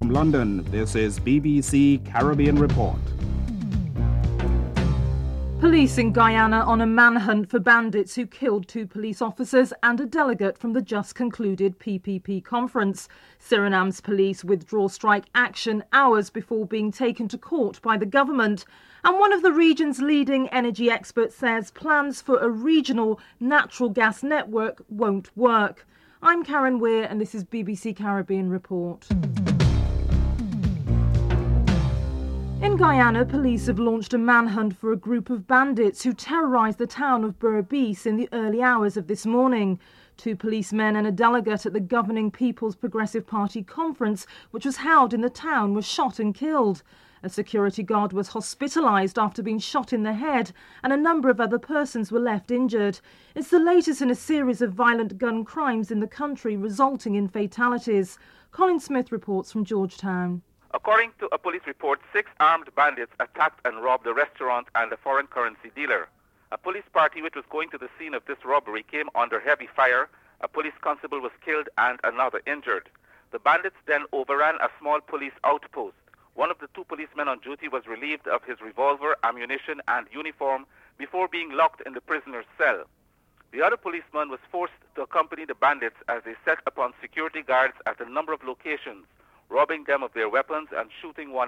From London, this is BBC Caribbean Report. Police in Guyana on a manhunt for bandits who killed 2 police officers and a delegate from the just concluded PPP conference. Suriname's police withdraw strike action hours before being taken to court by the government. And one of the region's leading energy experts says plans for a regional natural gas network won't work. I'm Karen Weir and this is BBC Caribbean Report. In Guyana, police have launched a manhunt for a group of bandits who terrorised the town of Berbice in the early hours of this morning. 2 policemen and a delegate at the governing People's Progressive Party conference, which was held in the town, were shot and killed. A security guard was hospitalised after being shot in the head, and a number of other persons were left injured. It's the latest in a series of violent gun crimes in the country, resulting in fatalities. Colin Smith reports from Georgetown. According to a police report, 6 armed bandits attacked and robbed a restaurant and a foreign currency dealer. A police party which was going to the scene of this robbery came under heavy fire. A police constable was killed and another injured. The bandits then overran a small police outpost. One of the 2 policemen on duty was relieved of his revolver, ammunition and uniform before being locked in the prisoner's cell. The other policeman was forced to accompany the bandits as they set upon security guards at a number of locations, robbing them of their weapons and shooting one